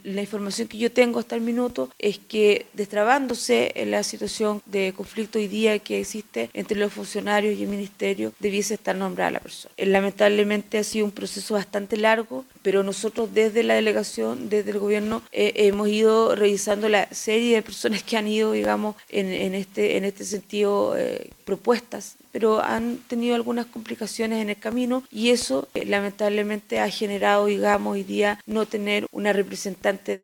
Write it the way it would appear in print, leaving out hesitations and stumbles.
La información que yo tengo hasta el minuto es que, destrabándose la situación de conflicto hoy día que existe entre los funcionarios y el ministerio, debiese estar nombrada la persona. Lamentablemente ha sido un proceso bastante largo, pero nosotros desde la delegación, desde el gobierno, hemos ido revisando la serie de personas que han ido, digamos, en este sentido, propuestas, pero han tenido algunas complicaciones en el camino y eso lamentablemente ha generado, digamos, hoy día no tener una representante